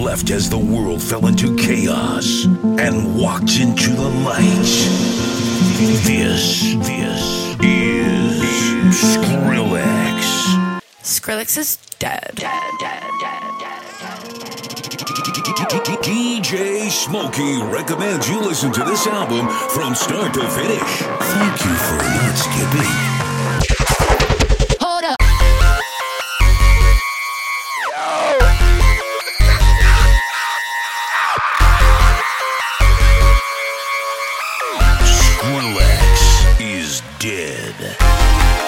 left as the world fell into chaos and walked into the light. This is Skrillex. Skrillex is dead. DJ Smokey recommends you listen to this album from start to finish. Thank you for not skipping. Hold up. Skrillex is dead.